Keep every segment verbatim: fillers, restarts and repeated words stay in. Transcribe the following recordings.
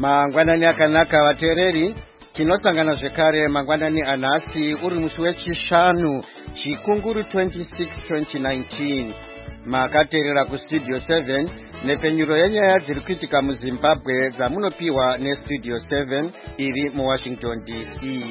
Mangwanani akanaka vateereri, tinosangana zvekare mangwanani anhasi uri musi wechishanu chikunguru twenty-six twenty nineteen. Makateerera kustudio seven nepfenyuro yenyaya dziri kuitika muZimbabwe dzamunopiwa nestudio seven iri muWashington D C.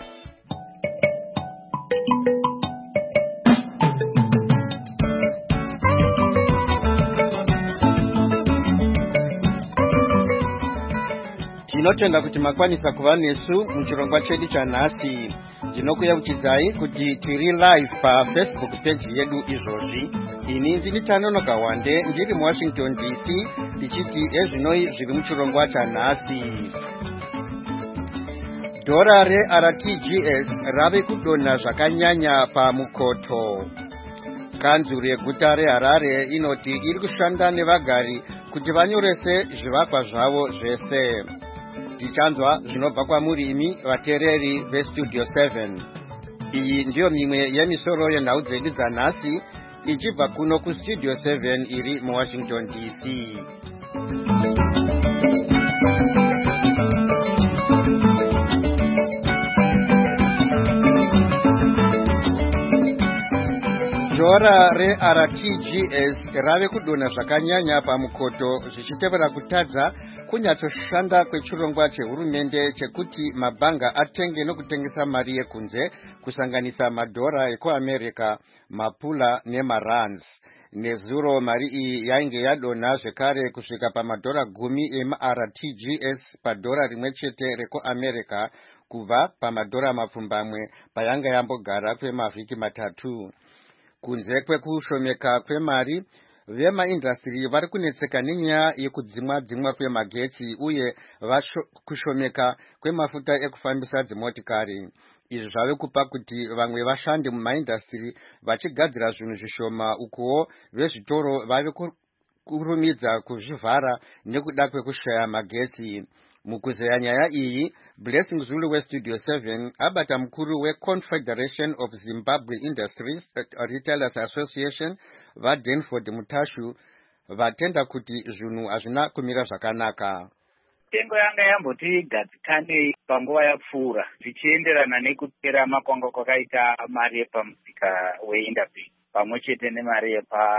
Tinotenda kuti makwanisa kuva nesu muchirongwa chedu chanhasi. Ndinokuyeuchidzai kuti tiri live paFacebook page yedu izvozvi. Ini ndini Tanonoka Wande ndiri muWashington D C tichiti ezvinoi zviri muchirongwa chanhasi. Dhora reR T G S rave kudonha zvakanyanya pamukoto. Kanzuru yeguta reHarare inoti iri kushanda nevagari kuti vanyorese zvivakwa zvavo zvese. Tichanzwa zvinobva kwamuri imi vateereri vestudio seven. Iyi ndiyo mimwe yemisoro yenhau dzedu dzanhasi ichibva kuno kustudio seven iri muWashington D C. Dhora reR T G S rave kudonha zvakanyanya pamukoto zvichitevera kutadza kunyatsoshanda kwechirongwa chehurumende chekuti mabhanga atenge nokutengesa mari yekunze kusanganisa madhora ekuAmerica, mapula nemarands. Nezuro mari iyi yainge yadonha zvekare kusvika pamadhora gumi emaR T G S padhora rimwe chete rekuAmerica kubva pamadhora mapfumbamwe payanga yambogara kwemavhiki matatu. Kunze kwekushomeka kwemari, vemaindastri vari kunetseka nenyaya yekudzimwa dzimwa kwemagetsi uye kushomeka kwemafuta ekufambisa dzimotikari. Izvi zvave kupa kuti vamwe vashande mumaindastri vachigadzira zvinhu zvishoma, ukuwo vezvitoro vave kurumidza kuzvivhara nekuda kwekushaya magetsi. Mukuzeya nyaya iyi, Blessing Zulu westudio seven abata mukuru weConfederation of Zimbabwe Industries Retailers Association vaDenford Mutashu vatenda kuti zvinhu hazvina kumira zvakanaka. Tengo yanga yamboti gadzikane panguva yapfuura zvichienderana nekupera makwango kwakaita mari yepamusika weInterbank pamwe chete nemari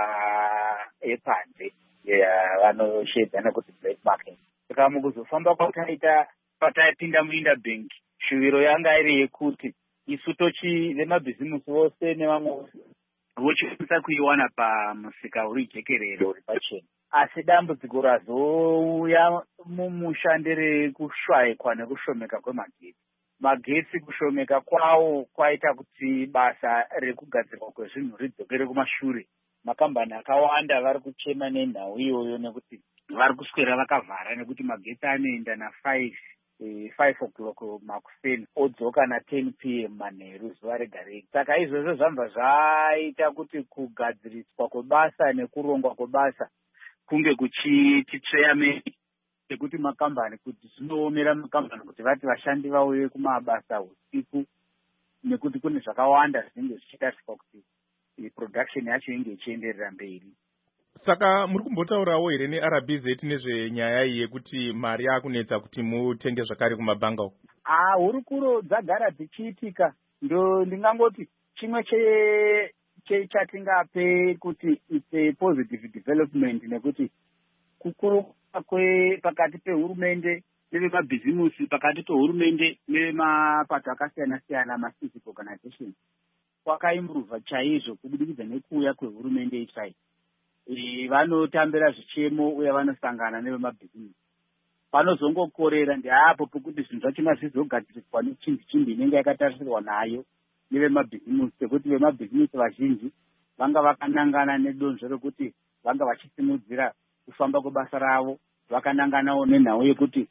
yepanze vanoshedza nekuti black market. Saka mukuzofamba kwataita pataipinda muInterbank, shuviro yanga iri yekuti isu tochi vemabhizimusi vose nevamwe vochikwanisa kuiwana pamusika uri jekerero uri pachena. Asi dambudziko razouya mumushandire kushwaikwa nekushomeka kwemagetsi. Magetsi kushomeka kwawo kwaita kuti basa rekugadzirwa kwezvinhu ridzokere kumashure. Makambani akawanda vari kuchema nenhau iyoyo nekuti vari kuswera vakavhara nekuti magetsi anoenda na five o'clock makuseni odzoka na ten p m manheru zuva rega rega. Saka izvozvo zvamba zvaita kuti kugadziriswa kwebasa nekurongwa kwebasa kunge kuchititreya meni sekuti makambani kuti zvinoomera makambani kuti vati vashandi vauye kumabasa usiku nekuti kune zvakawanda zvinenge zvichitariswa kuti production yacho inge ichienderera mberi. Saka muri kumbotaurawo here neR B Z nezvenyaya iyi yekuti mari yakunetsa kuti mutenge zvakare kumabhanga uko? Ah, hurukuro dzagara dzichiitika. Ndo ndingangoti chimwe che chatingape kuti it's a positive development nekuti kukuru kwe pakati pehurumende nevemabhizimusi, pakati pehurumende nevemapato akasiyana siyana ma-civic organizations kwakaimprova chaizvo kubudikidza nekuuya kwehurumende ichai. Vanotambira zvichemo uye vanosangana nevemabhizimusi. Panozongokorera ndeapo pokuti zvinhu zvachona zvizogadziriswa nechimbi chimbi inenge yakatarisirwa nayo nevemabhizimusi, sekuti vemabhizimusi vazhinji vanga vakanangana nedonzvo rekuti vanga vachisimudzira kufamba kwebasa ravo, vakananganawo nenhau yekuti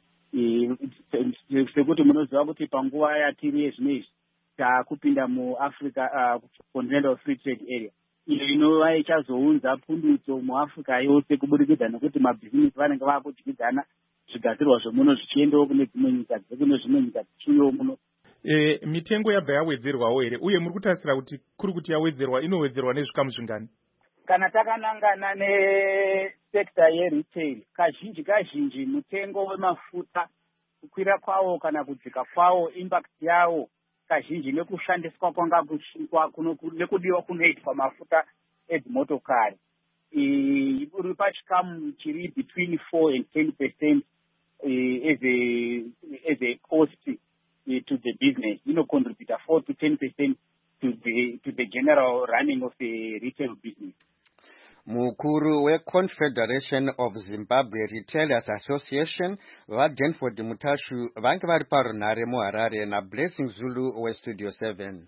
sekuti munoziva kuti panguva yatiri yezvinezvi takupinda muAfrica Continental Free Trade Area, iyo inova ichazounza pundutso muAfrica yose kubudikidza nekuti mabhizimusi vanenge vaakudyidzana zvigadzirwa zvemuno zvichiendawo kune dzimwe nyika dzekune zvimwe nyika dzichiuyawo muno. E, mitengo yabva yawedzerwawo here uye muri kutarisira kuti kuri kuti yawedzerwa inowedzerwa nezvikamu zvingani? kana takanangana nesekta yeretail, kazhinji kazhinji mutengo wemafuta kukwira kwawo kana kudzika kwawo, impact yawo kazhinji nekushandiswa kwanga kuchikwa nekudiwa kunoitwa mafuta edzimotokari uri pachikamu chiri between four and ten percent uh, as a as a cost uh, to the business. You know, contribute four to ten percent to the to the general running of the retail business. Mukuru weConfederation of Zimbabwe Retailers Association vaDenford Mutashu vange vari parunhare muHarare naBlessing Zulu weStudio seven.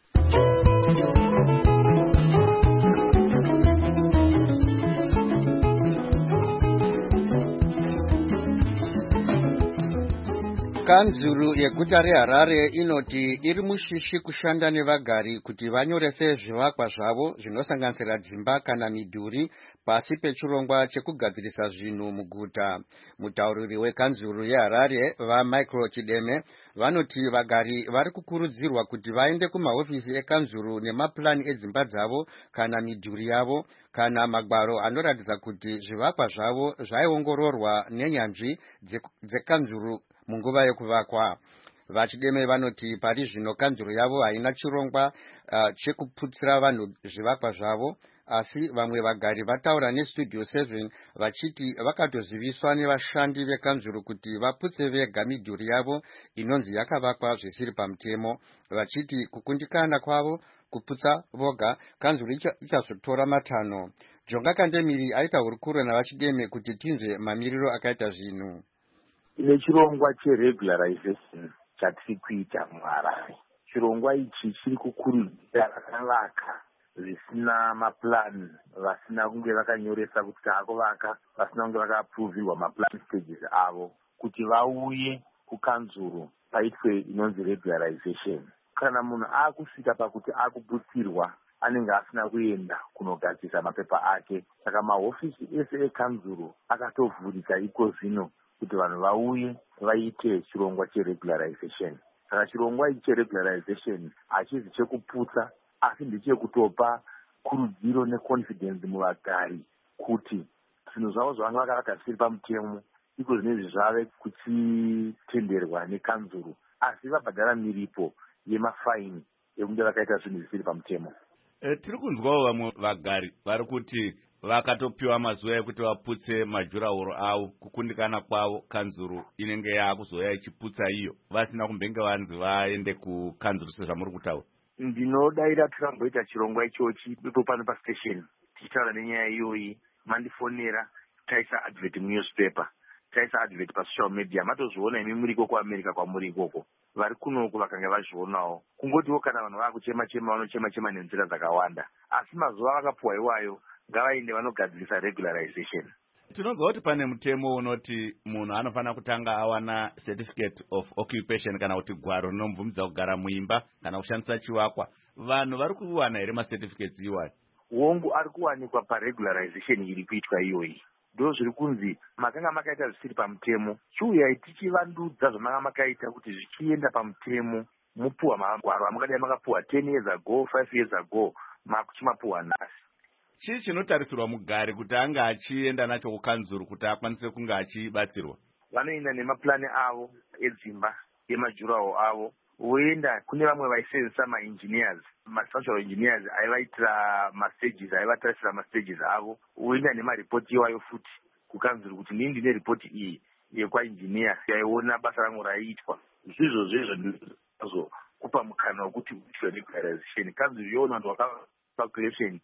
Kanzuru yeguta reHarare inoti iri mushishi kushanda nevagari kuti vanyorese zvivakwa zvavo zvinosanganisira dzimba kana midhuri pasi pechirongwa chekugadzirisa zvinhu muguta. Mutauriri wekanzuru yeHarare vaMichael Chideme vanoti vagari vari kukurudzirwa kuti vaende kumahofisi ekanzuru nemapurani edzimba dzavo kana midhuri yavo kana magwaro anoratidza kuti zvivakwa zvavo zvaiongororwa nenyanzvi dzekanzuru munguva yekuvakwa. Vachideme vanoti pari zvino kanzuru yavo haina chirongwa uh, chekuputsira vanhu zvivakwa zvavo, asi vamwe vagari vataura neStudio seven vachiti vakatoziviswa nevashandi vekanzuru kuti vaputse vega midhuri yavo inonzi yakavakwa zvisiri pamutemo, vachiti kukundikana kwavo kuputsa voga kanzuru ichazotora matanho. Jonga Kandemiri aita hurukuro navachideme kuti tinzwe mamiriro akaita zvinhu. Ine chirongwa cheregularization chatiri kuita muHarare. Chirongwa ichi chiri kukurudzira vakavaka zvisina maplan, vasina kunge vakanyoresa kuti taakuvaka, vasina kunge vakaapruvirwa maplan stages avo, kuti vauye kukanzuru paitwe inonzi regularization. Kana munhu aakusvika pakuti aakuputsirwa anenge asina kuenda kunogadzisa mapepa ake, saka mahofisi ese ekanzuru akatovhurika iko zvino kuti vanhu vauye vaite chirongwa cheregularization. Saka chirongwa ichi cheregularization hachizi chekuputsa, asi ndechekutopa kurudziro neconfidence muvagari kuti zvinhu zvavo zvavanga vakavaka zvisiri pamutemo iko zvinezvi zvave kuchitenderwa nekanzuru, asi vabhadhara miripo yemafaini ekunge vakaita zvinhu zvisiri pamutemo. E, tiri kunzwawo vamwe vagari vari kuti vakatopiwa mazuva ekuti vaputse majurahoro avo, kukundikana kwavo kanzuru inenge yakuzoya ichiputsa iyo vasina kumbenge vanzi vaende kukanzuru sezvamuri kutaura. Ndinodaira tikamboita chirongwa ichochi ipo pano pastation tichitaura nenyaya iyoyi, mandifonera taisa advert munewspaper, taisa advert pasocial media, matozviona imi muriko kuAmerica kwamuri ikoko, vari kunoko vakanga vazvionawo. Kungotiwo kana vanhu vakuchema chema vanochema chema nenzira dzakawanda, asi mazuva vakapuwa iwayo ngavaende vanogadzirisa regularization. Tinonzwa kuti pane mutemo unoti munhu anofanira kutanga awana certificate of occupation kana kuti gwaro rinomubvumidza kugara muimba kana kushandisa chivakwa. Vanhu vari kuwana here macertificates iwayo? Hongu ari kuwanikwa paregularization iri kuitwa iyoyi. Ndo zviri kunzi makanga makaita zvisiri pamutemo, chiuyai tichivandudza zvamanga makaita kuti zvichienda pamutemo mupuwa magwaro amungadai makapuwa ten years ago, five years ago, makuchimapuwa nhasi. Chii chinotarisirwa mugari kuti ange achienda nacho kukanzuru kuti akwanise kunge achibatsirwa? Vanoenda nemaplani avo edzimba, emajuraho avo, voenda kune vamwe vaisenzesa maengineers, mastructural engineers aivaitira mastages, aivatarisira mastages avo, voenda nemaripoti iwayo futi kukanzuru kuti ndini ndine ripoti iyi yekwaengineer yaiona basa rangu raiitwa. Zvizvo zvezvo ndinozokupa mukana wekuti uitwe regularization. Kanzuru yoona vanhu vakacalculation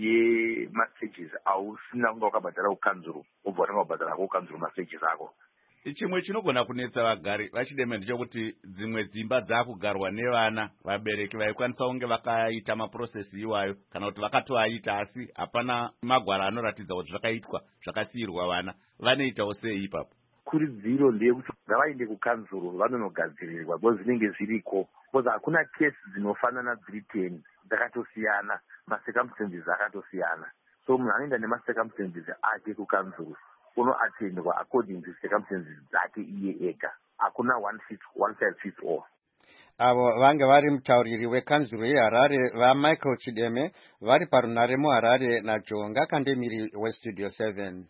yemastages ausina kunge wakabhadhara kukanzuru, obva watanga kubhadhara kukanzuru mastages ako. Chimwe chinogona kunetsa vagari vachideme ndechekuti dzimwe dzimba dzakugarwa nevana, vabereki vaikwanisa kunge vakaita maprocess iwayo kana kuti vakatoaita asi hapana magwara anoratidza kuti zvakaitwa zvakasiyirwa vana. Vanoitawo sei ipapo? Kurudziro ndeyekuti ngavaende kukanzuru vanonogadzirirwa, because zvinenge zviriko, because hakuna case dzinofanana dziri ten, dzakatosiyana, macircumstances akatosiyana. So munhu anoenda nemacircumstances ake kukanzuru unoatendwa according to circumstances dzake iye ega. Hakuna one fit one size fits all. avo vange vari mutauriri wekanzuro yeharare vaMichael Chideme vari parunare muHarare naJonga Kandemiri westudio seven.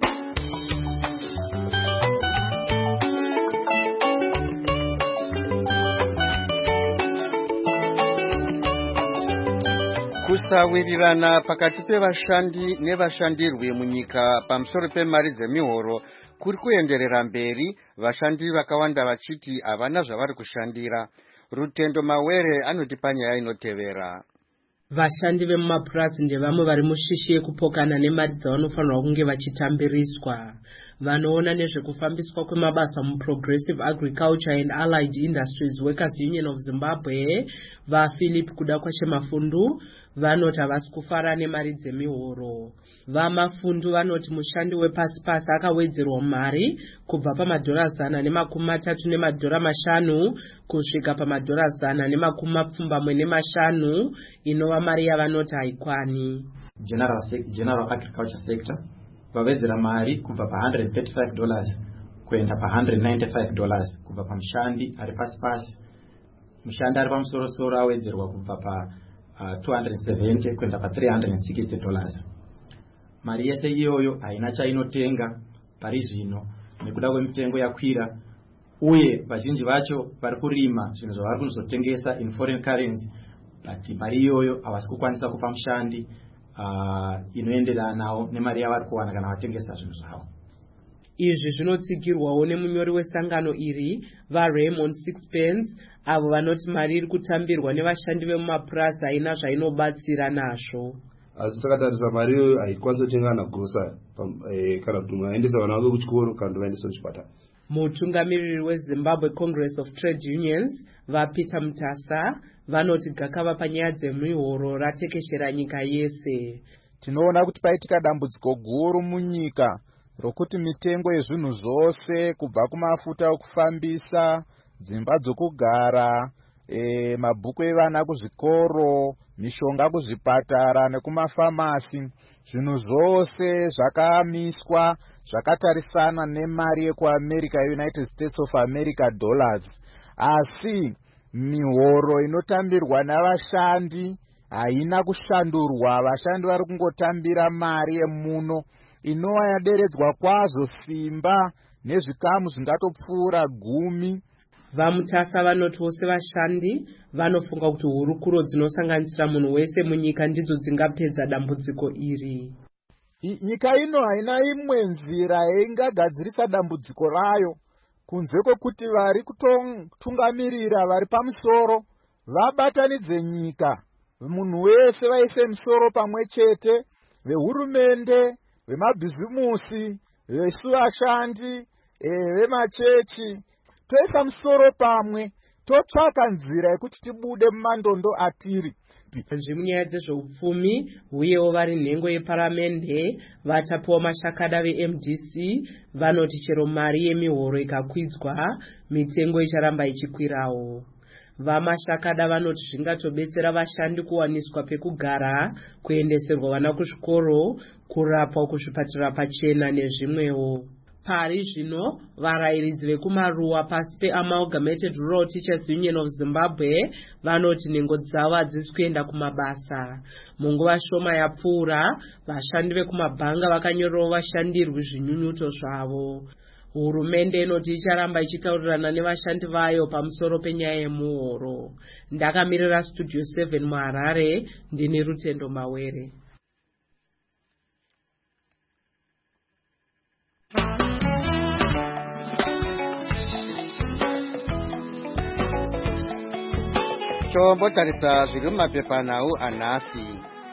Kusawirirana pakati pevashandi nevashandirwi munyika pamusoro pemari dzemihoro kuri kuenderera mberi, vashandi vakawanda vachiti havana zvavari kushandira. Rutendo Mawere anoti panyaya inotevera. Vashandi vemumapurazi ndevamwe vari mushishi yekupokana nemari dzavanofanirwa kunge vachitambiriswa. Vanoona nezvekufambiswa kwemabasa muProgressive Agriculture and Allied Industries Workers Union of Zimbabwe, vaPhilip Kudakwashe-Mafundu, vanoti havasi kufara nemari dzemihoro. VaMafundu vanoti mushandi wepasi-pasi akawedzerwa mari kubva pamadhora zana nemakumi matatu nemadhora mashanu kusvika pamadhora zana nemakumi mapfumbamwe nemashanu, inova mari yavanoti haikwani. General, General Agriculture Sector vawedzera mari kubva pa one hundred thirty-five dollars kuenda pa one hundred ninety-five dollars kubva pamushandi ari pasi-pasi. Mushandi ari pamusoro-soro awedzerwa kubva pa uh, two hundred seventy kuenda pa three hundred sixty dollars. Mari yese iyoyo haina chainotenga pari zvino nekuda kwemitengo yakwira, uye vazhinji vacho vari kurima zvinhu zvavari kunozotengesa in foreign currency, but mari iyoyo havasi kukwanisa kupa mushandi uh, inoenderana nawo nemari yavari kuwana kana vatengesa zvinhu zvavo. Izvi zvinotsigirwawo nemunyori wesangano iri vaRaymond Sixpence, avo vanoti mari iri kutambirwa nevashandi vemumapurazi haina zvainobatsira nazvo. Asi takatarisa mari iyoyo haikwanisi kutenga nagrocery kana kuti munhu aendesa vana vake kuchikoro kana kuti vaendesa kuchipatara. Mutungamiriri weZimbabwe Congress of Trade Unions vaPeter Mutasa vanoti gakava panyaya dzemihoro ratekeshera nyika yese. Tinoona kuti paitika dambudziko guru munyika rokuti mitengo yezvinhu zvose kubva kumafuta okufambisa, dzimba dzokugara, e, mabhuku evana kuzvikoro, mishonga kuzvipatara nekumafamasi, zvinhu zvose zvakamiswa zvakatarisana nemari yekuAmerica, United States of America dollars. Asi mihoro inotambirwa navashandi haina kushandurwa. Vashandi vari kungotambira mari yemuno inova yaderedzwa kwazvo simba nezvikamu zvingatopfuura gumi. VaMutasa vanoti vose vashandi vanofunga kuti hurukuro dzinosanganisira munhu wese munyika ndidzo dzingapedza dambudziko iri. Nyika ino haina imwe nzira ingagadzirisa dambudziko rayo kunze kwokuti vari kutungamirira vari pamusoro vabatanidze nyika, munhu wese vaise musoro pamwe chete, vehurumende, vemabhizimusi, vesu vashandi, vemachechi, toisa musoro pamwe totsvaka nzira yekuti tibude mumandondo atiri. Zvimunyaya dzezveupfumi uyewo vari nhengo yeparamende vatapiwa mashakada veM D C vanoti chero mari yemihoro ikakwidzwa mitengo icharamba ichikwirawo. VaMashakada vanoti zvingatobetsera vashandi kuwaniswa pekugara, kuendeserwa vana kuzvikoro, kurapwa kuzvipatara pachena nezvimwewo. Pari zvino varayiridzi vekumaruwa pasi peAmalgamated Rural Teachers Union of Zimbabwe vanoti nhengo dzavo hadzisi kuenda kumabasa. Munguva shoma yapfuura, vashandi vekumabhanga vakanyorerawo vashandirwi zvinyunyuto zvavo. Hurumende inoti icharamba ichitaurirana nevashandi vayo pamusoro penyaya yemuhoro. Ndakamirira studio seven muHarare, ndini Rutendo Mawere. Tombotarisa zviri mumapepa nawo anhasi.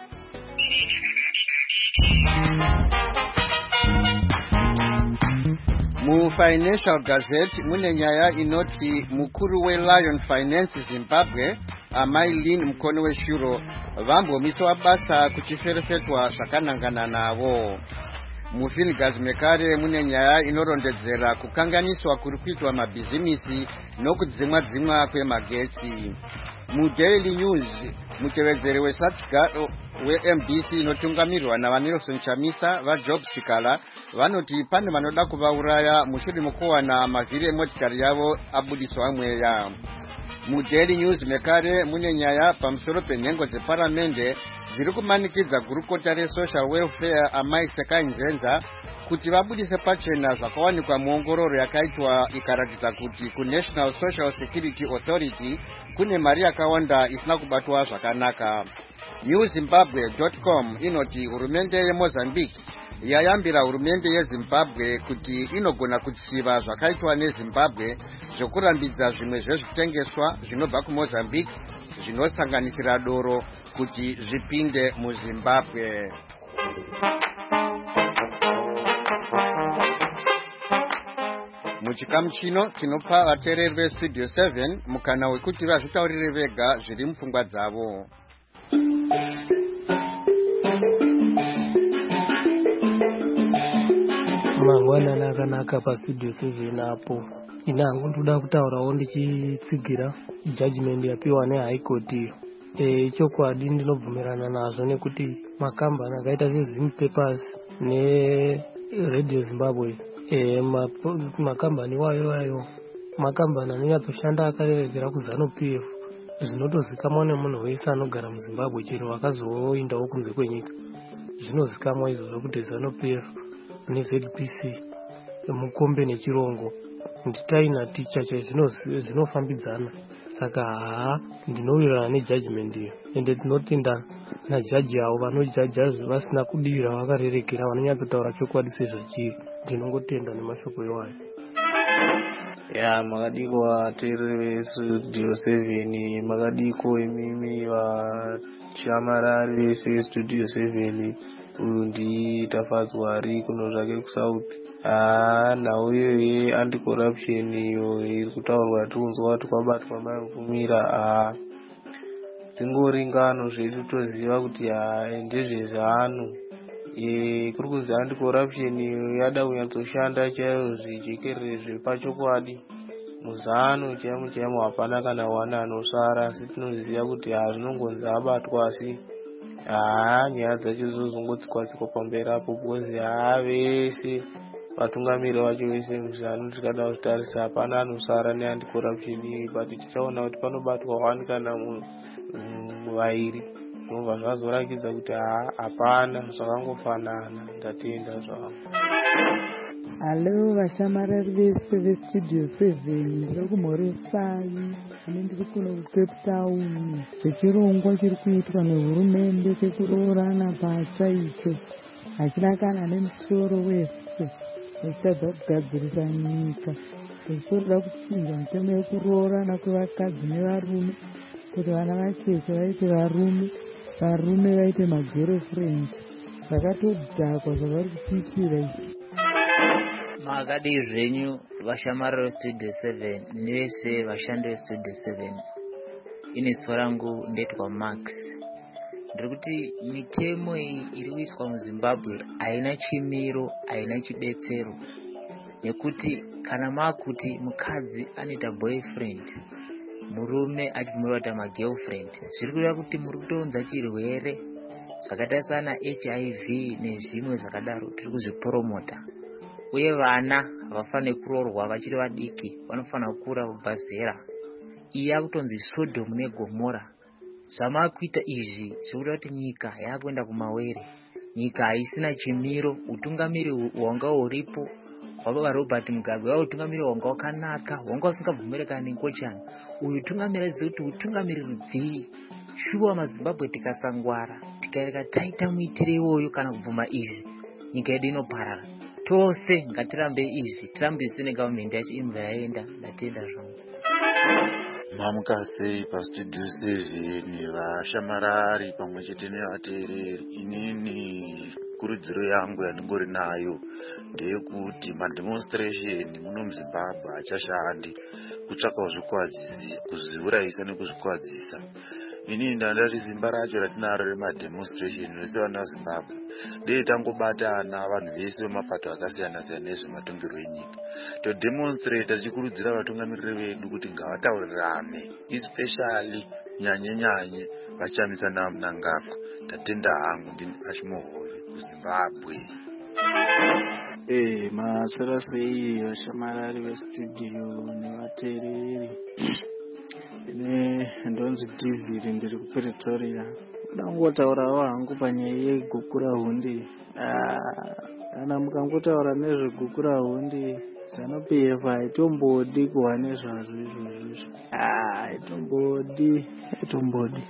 MuFinancial Gazette mune nyaya inoti mukuru weLion Finance Zimbabwe Amai Lynn Mkonoweshuro vambomiswa basa kuchiferefetwa zvakanangana navo. MuFinGaz mekare mune nyaya inorondedzera kukanganiswa kuri kuitwa mabhizimisi nokudzimwa dzimwa kwemagetsi. MuDaily News mutevedzeri weSatsga weM D C inotungamirwa naVanelson Chamisa vaJob Chikala vanoti pane vanoda kuvauraya mushure mokuwana mavhiri emotikari yavo abudiswa mweya. mudaily news mekare mune nyaya pamusoro penhengo dzeparamende dziri kumanikidza gurukota resocial welfare amai Sekainzenza kuti vabudise pachena zvakawanikwa muongororo yakaitwa ikaratidza kuti kuNational Social Security Authority kune mari yakawanda isina kubatwa zvakanaka. new zimbabwe dot com inoti hurumende yeMozambique yayambira hurumende yeZimbabwe kuti inogona kutsiva zvakaitwa neZimbabwe zvokurambidza zvimwe zvezvitengeswa zvinobva kuMozambique zvinosanganisira doro kuti zvipinde muZimbabwe. Muchikamu chino tinopa vateereri vestudio seven mukana wekuti vazvitaurire vega zviri mupfungwa dzavo. Mangwanani akanaka pastudio seven apo. Inangu ndoda kutaurawo ndichitsigira judgment yapiwa neHigh Court iyo. E, chokwadi ndinobvumirana nazvo nekuti makambani akaita seZim Papers neRadio Zimbabwe e, makambani wayo wayo makambani anonyatsoshanda akarerekera kuZanu-P F zvinotozikamwa nemunhu wese anogara muZimbabwe chero akazoindawo kunze kwenyika. Zvinozikamwa izvozvo kuti Zanu-P F neZ P C mukombe nechirongo nditaina ticha zvinofambidzana. Saka haa ndinowirirana nejudgment iyo ende tinotenda najaji avo vanojaja vasina kudivira vakarerekera vanonyatsotaura chokwadi sezvachiri. Ndinongotenda nemashoko iwayo. Ya makadiko vateereri vestudio seven makadiko imimi vashamarari vese vestudio seven uyu nditafadzwa ari kuno zvake kusouth. Ah, now iyoyi anti-corruption iyo iri kutaurwa tiunzwa kuti kwabatwa maipfumira. Ah, dzingori ngano zvedu toziva kuti ndezvezvano. E, kuri kunzi anti-corruption iyo yada kunyatsoshanda chaiyo zvijekerere zvepachokwadi. Muzano chaimo chaimo hapana kana wana anosara, asi tinoziva kuti zvinongonzi abatwa asi ah nyaya dzacho dzozongotsikwa-tsikwa pamberi apo because ah vese vatungamiri vacho vese muzano tikada kutarisa hapana anosara neanti-corruption iyi, but tichaona kuti panobatwa wani kana vairi zvinobva zvazorakidza kuti hapana zvakangofanana. Ndatenda zvavo. Halo vashamarari vese vestudio seven ndiri kumhoresai ane ndiri kuno kuCape Town. Zvechirongwa chiri kuitwa nehurumende chekuroorana patsva icho hachina kana nemusoro wese vachitadza kugadzirisa nyika. Zvichitoda kuchinja mitemo yekuroorana kwevakadzi nevarume kuti vana vacheche vaite varume, varume vaite magirlfriend. Zvakatodhakwa zvavari kupiitira izvi. Makadi zvenyu vashamarari vestudio seven nevese vashandi vestudio seven. Ini zita rangu ndetwa Max. Ndiri kuti mitemo iyi iri kuiswa muZimbabwe haina chimiro, haina chibetsero. Nekuti kana makuti mukadzi anoita boyfriend, murume achibvumirwa kuita magirlfriend, zviri kureva kuti muri kutounza chirwere zvakaita sana H I V nezvimwe zvakadaro tiri kuzvipromota. Uye vana havafane kuroorwa vachiri vadiki, vanofana kukura kubva zera. Iyi yakutonzi Sodom neGomora. Zvamakuita izvi zvikuita kuti nyika yakuenda kumawere. Nyika haisina chimiro, utungamiri hwanga huripo hwababa Robert Mugabe hwava utungamiri hwanga wakanaka, hwanga usingabvumirekani nengochani. Uyu utungamiri aidzi kuti utungamiri rudzii. Shuwa maZimbabwe tikasangwara, tikaereka taita muitire iwoyo kana kubvuma izvi, nyika yedu inoparara. Tose ngatirambe izvi, tirambe isine government yacho imva yaenda. Ndatenda zvangu. Mamuka sei pastudio seven vashamarari pamwe chete nevateereri. Inini kurudziro yangu yandingori nayo ndeyekuti mademonstration muno muZimbabwe hachashandi kutsvaka kuzvikwadzisa, kuzviurayisa nekuzvikwadzisa. Inini ndandati zimba racho ratinaro remademonstration vese vana Zimbabwe dei tangobatana vanhu vese vemapato akasiyana siyana nezvematongerwo enyika todemonstrate tichikurudzira vatungamiriri vedu kuti ngavataurirane, especially nyanye nyanye vachamisana munangagwa. Ndatenda hangu ndini Ashimohove kuZimbabwe. Eh, maswera sei vashamarari vestudio nevateereri. ine ndonzi Dizzy ndiri kuPretoria. Ndangotaurawo hangu panyaya yegukura hundi. Kana mukangotaura nezvegukura hundi ZANU-P F haitombodi kuva nezvazvo izvozvo. Haitombodi, haitombodi.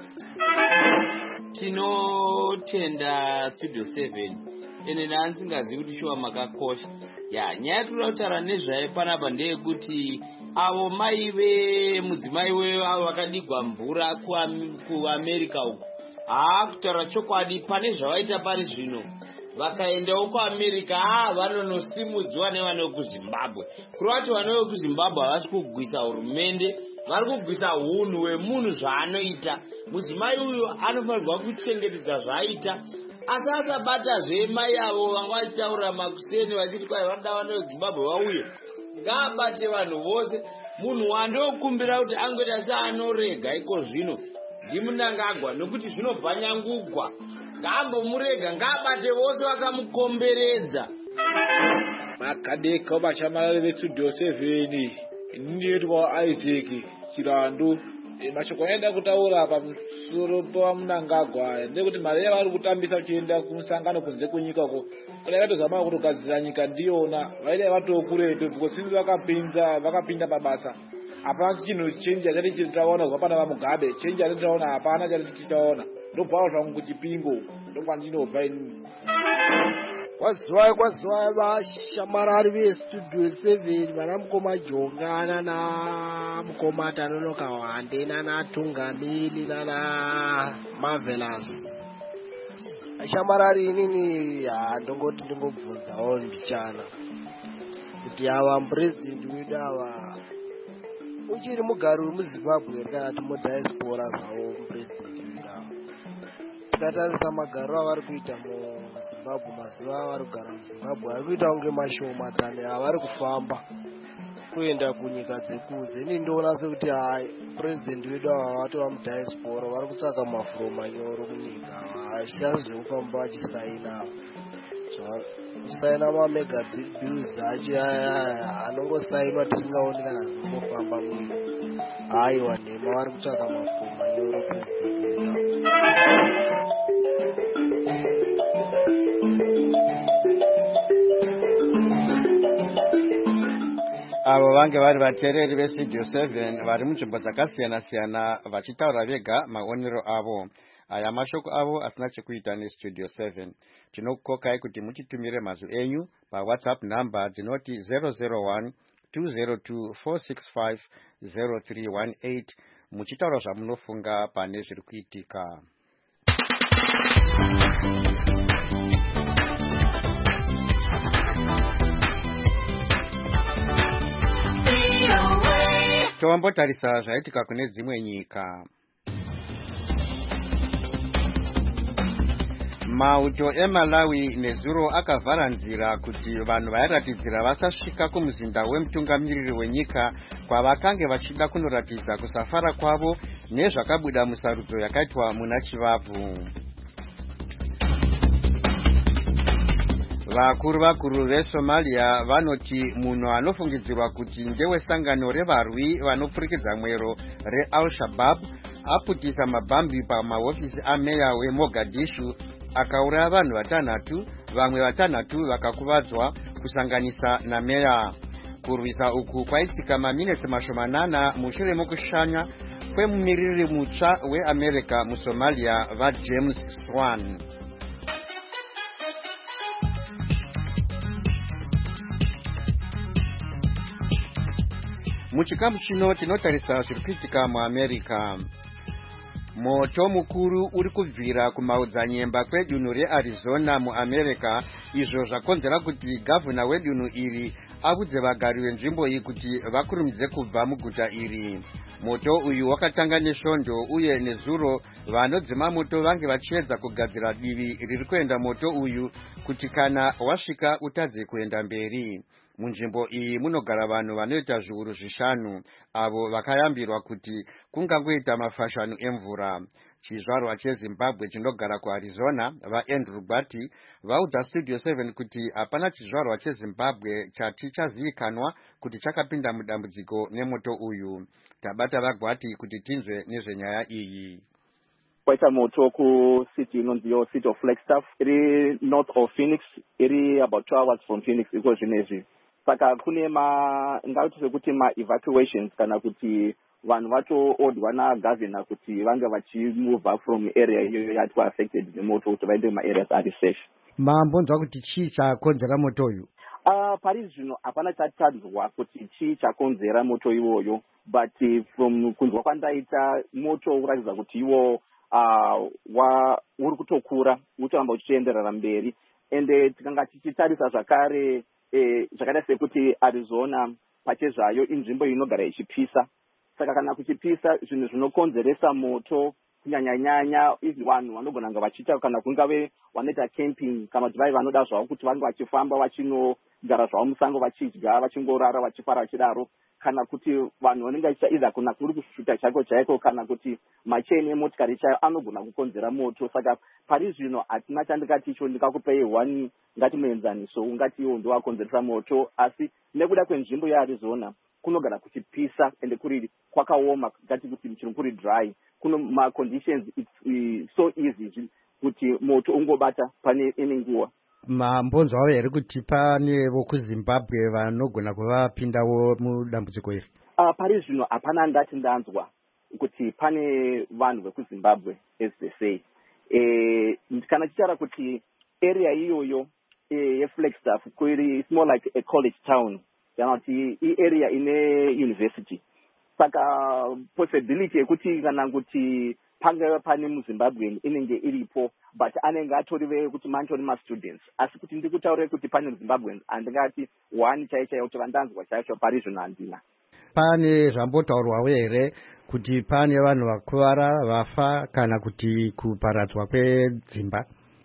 Tinotenda Studio seven. Ene ndandingazivi kuti shuwa makakosha. Ya, nyaya yatinoda kutaura nezvayo panapa ndeyekuti avo mai vemudzimai weyo avo vakadigwa mvura kuAmerica uko. Haa, kutaura chokwadi pane zvavaita pari zvino. Vakaendawo kuAmerica, haa vanonosimudzwa nevano kuZimbabwe. Kuroti vano kuZimbabwe havasi kugwisa hurumende, vari kugwisa hunhu hwemunhu zvaanoita. Mudzimai uyu anofanirwa kuchengetedza zvaaita. Asi asabatazve mai avo vanga vachitaura makuseni vachiti kwai vanoda vana veZimbabwe vauye. Ngaabate vanhu vose. Munhu wandokumbira kuti angoita seanorega iko zvino ndiMunangagwa nokuti zvinobvanyangugwa. Ngaambomurega, ngaabate vose vakamukomberedza. Makadeka vachamarari veStudio seven ndinoitwa Isaac Chirando. Mashoko aenda kutaura pamusoro paMunangagwa ndekuti mari yavari kutambisa uchienda kumusangano kunze kwenyika uko kana vatozama kutogadzira nyika ndiyona vaida vatokuretu because vakapinza vakapinda pabasa. Hapana chinhu chenja chati chitaona kubva pana vaMugabe, chenja chati taona hapana chati chitaona. Ndobva zvangu kuchipingo ndobva ndinobva inini. Wazwai kwazwai vashamarari veStudio seven vana mukoma Jongana na mukoma Tanonoka Wande nana Tungamili nana Marvelous. Shamarari inini ndongoti ndingobvunzawo mbichana kuti ava mupresident wedu ava uchiri mugari uri muZimbabwe kana kuti mudiaspora zvawo mupresident wedu ava. Tikatarisa magariro avari kuita muZimbabwe mazuva avari kugara muZimbabwe ari kuita kunge mashoma tani avari kufamba kuenda kunyika dzekunze. Ini ndoona sekuti hai president wedu ava vatova mudiaspora vari kutsvaka mafuro manyoro munyika hazvisiyani zvekufamba vachisaina kusaina mamega bills achi anongosainwa tisingaoni kana zvingofamba munyika. Haiwa nhema vari kutsvaka mafuro manyoro president wedu ava. Avo vange vari vateereri veStudio seven vari munzvimbo dzakasiyana siyana vachitaura vega maonero avo. Aya mashoko avo asina chekuita neStudio seven. Tinokukokai kuti mutitumire mazwi enyu paWhatsApp number dzinoti zero zero one two zero two four six five zero three one eight muchitaura zvamunofunga pane zviri kuitika. Toambotarisa zvaitika kune dzimwe nyika. Mauto eMalawi nezuro akavhara nzira kuti vanhu vairatidzira vasasvika kumuzinda wemutungamiriri wenyika kwavakange vachida kunoratidza kusafara kwavo nezvakabuda musarudzo yakaitwa muna Chivabvu. Vakuru vakuru veSomalia vanoti munhu anofungidzirwa kuti ndewesangano revarwi vanopfurikidza mwero reAl-Shabaab aputisa mabhambi pamahofisi ameya weMogadishu akauraya vanhu vatanhatu, vamwe vatanhatu vakakuvadzwa kusanganisa nameya. Kurwisa uku kwaitika maminitsi mashomanana mushure mokushanya kwemumiriri mutsva weAmerica muSomalia vaJames Swan. Muchikamu chino tinotarisa zviri kuitika muAmerica. Moto mukuru uri kubvira kumaodzanyemba kwedunhu reArizona muAmerica, izvo zvakonzera kuti gavhuna wedunhu iri avudze vagari venzvimbo iyi kuti vakurumidze kubva muguta iri. Moto uyu wakatanga nesvondo uye nezuro vanodzima moto vange vachiedza kugadzira divi riri kuenda moto uyu kuti kana wasvika utadze kuenda mberi. munzvimbo iyi munogara vanhu vanoita zviuru zvishanu avo vakayambirwa kuti kungangoita mafashanu emvura. Chizvarwa cheZimbabwe chinogara kuArizona vaAndrew Gwati vaudza Studio seven kuti hapana chizvarwa cheZimbabwe chati chazivikanwa kuti chakapinda mudambudziko nemoto uyu. Tabata vaGwati kuti tinzwe nezvenyaya iyi. Kwaita moto ku city inonziyo City of Flagstaff iri north of Phoenix, iri about two hours from Phoenix iko zvinezvi. Saka kune ma ngauti sekuti ma evacuations kana kuti vanhu vacho odwa nagovernor kuti vange vachimove from area iyoyo yati affected nemoto kuti vaende ma areas ari safe. Mambonzwa kuti chii chakonzera moto uyu? Uh, pari zvino hapana chatanzwa kuti chii chakonzera moto iwoyo, but uh, from kunzwa kwandaita moto uratidza kuti iwo uh, wa uri kutokura utoramba uchienderera mberi, ende tikanga tichitarisa zvakare eh, zvakaita sekuti Arizona pachezvayo inzvimbo inogara ichipisa. Saka kana kuchipisa zvinhu zvinokonzeresa moto kunyanya-nyanya izi vanhu vanogona kunge vachiita kana kungave vanoita camping kana kuti vai vanoda zvavo kuti vange vachifamba vachinogara zvavo musango vachidya vachingorara vachifara vachidaro, kana kuti vanhu vanenge vachiita iza kuna kuri kushuta chaiko chaiko kana kuti macheni emotikari chayo anogona kukonzera moto. Saka pari zvino hatina chandikati icho ndikakupei one ngati muenzaniso ungati iwo ndo wakonzeresa moto, asi nekuda kwenzvimbo yeArizona kunogara kuchipisa ende kuri kwakaoma ngati kuti mchiro kuri dry, kuno ma conditions it's uh, so easy kuti moto ungobata pane ine nguwa. Mambonzwawo here kuti pane vokuZimbabwe vanogona kuvapindawo mudambudziko iri? Uh, pari zvino hapana ndati ndanzwa kuti pane vanhu vekuZimbabwe as they say. Eh, kana tichara kuti area iyoyo eh, yeFlagstaff kwiri it's more like a college town, kana kuti i-area ine university. Saka possibility yekuti kana kuti pange pane muZimbabwe inenge iripo, but anenge atorive kuti mantori ma-students, asi kuti ndikutaure kuti pane muZimbabweans handingati one chaichaiyo kuti vandanzwa chaicho pari zvino handina. Pane zvambotaurwawo here kuti pane vanhu vakuvara vafa kana kuti kuparadzwa kwedzimba?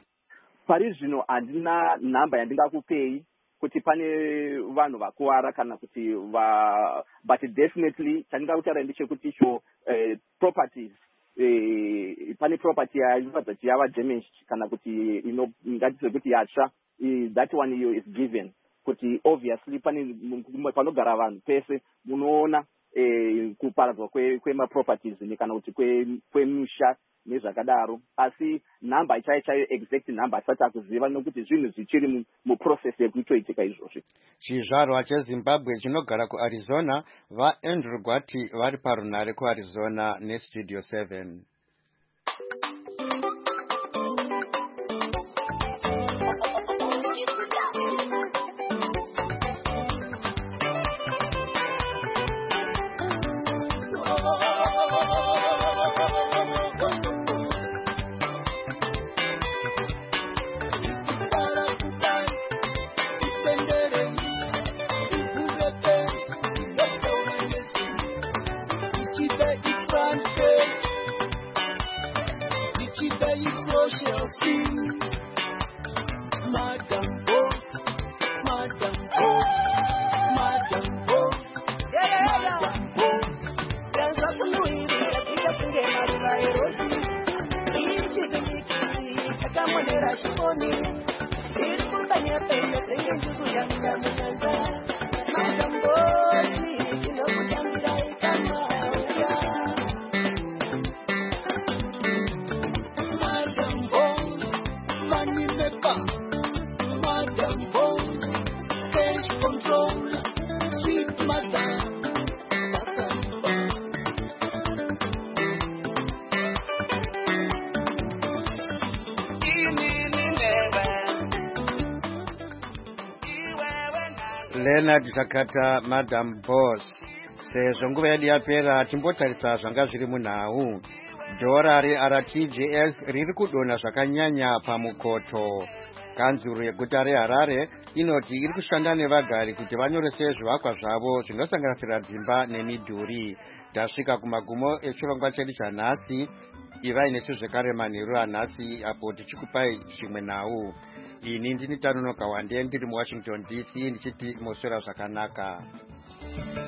Pari zvino handina nhamba yandingakupei kuti pane vanhu vakuwara kana kuti va, but definitely chandingakutaura ndechekuti icho eh, properties eh, pane property yainoratidza kuti yava damaged kana kuti ino ngatize kuti yatsva, that one iyo is given kuti obviously pane panogara vanhu pese munoona eh, kuparadzwa kwemaproperties kwe kana kuti kwemusha kwe nezvakadaro, asi nhamba chaiyo chaiyo exact nhamba asati akuziva nokuti zvinhu zvichiri muprocess yekutoitika izvozvi. Chizvarwa cheZimbabwe chinogara kuArizona vaAndrew Gwati vari parunare kuArizona neStudio seven. Leonard Zakata, Madam Boss. Sezvo nguva yedu yapera timbotarisa zvanga zviri munhau. Dhora reR T G S riri kudonha zvakanyanya pamukoto. Kanzuru yeguta reHarare inoti iri kushanda nevagari kuti vanyorese zvivakwa zvavo zvinosanganisira dzimba nemidhuri. Tasvika kumagumo echirongwa chedu chanhasi. Ivai nesu zvekare manheru anhasi apo tichikupai zvimwe nhau. ini ndini Tanonoka Wande ndiri muWashington D C ndichiti moswera zvakanaka.